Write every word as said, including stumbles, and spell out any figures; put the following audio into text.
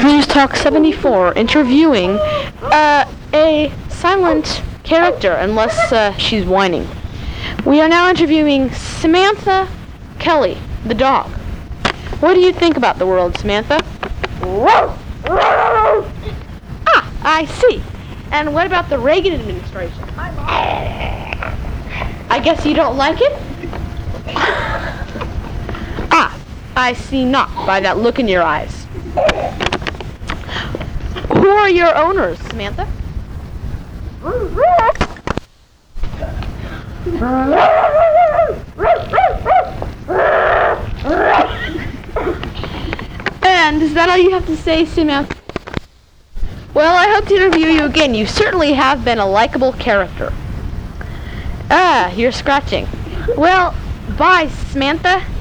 News Talk seventy-four, interviewing uh, a silent character, unless uh, she's whining. We are now interviewing Samantha Kelly, the dog. What do you think about the world, Samantha? Ah, I see. And what about the Reagan administration? I guess you don't like it? Ah, I see not by that look in your eyes. Who are your owners, Samantha? And is that all you have to say, Samantha? Well, I hope to interview you again. You certainly have been a likable character. Ah, you're scratching. Well, bye, Samantha.